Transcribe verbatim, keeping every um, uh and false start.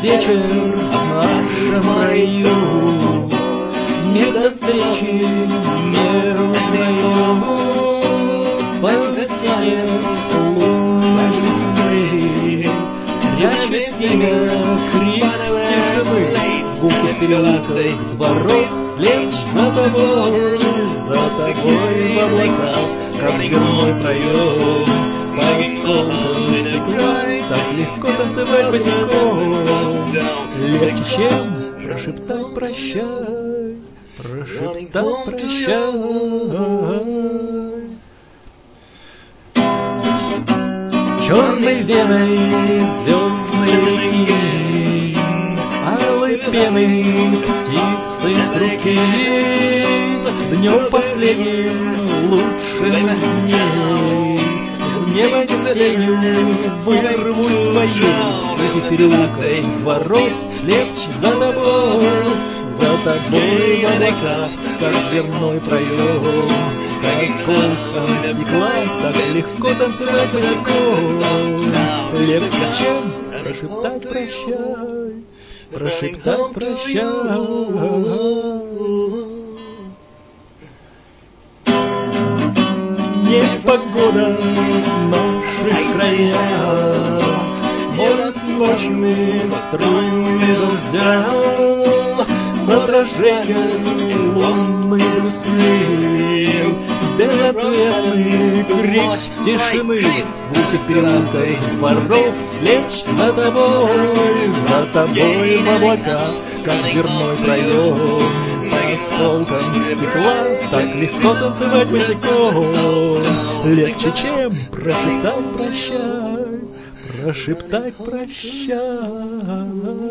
вечер в нашем раю. Место встречи не узнаю, поготение лунной весны прячет имя крик тишины. В узких переулках дворов вслед за тобой, за тобой в облаках, как дверной проем. По осколкам стекла так легко танцевать босиком. Легче, чем прошептать прощай, прошептать прощай. Черной веной звездной реки, алой пены птицы с руки, днем последним лучшим из дней в небо тенью вырвусь твою. В этих переулках дворов вслед за тобой, за тобой в облаках, как дверной проем. По осколкам стекла так легко танцевать босиком. Легче, чем прошептать прощай, прошептать прощай. Непогода в наших краях смоет ночью струи дождя, с отражением лунной весны, безответный крик тишины. В узких переулках дворов вслед за тобой, за тобой в облаках, как дверной проем. По осколкам стекла так легко танцевать босиком. Легче, чем прошептать прощай, прошептать прощай.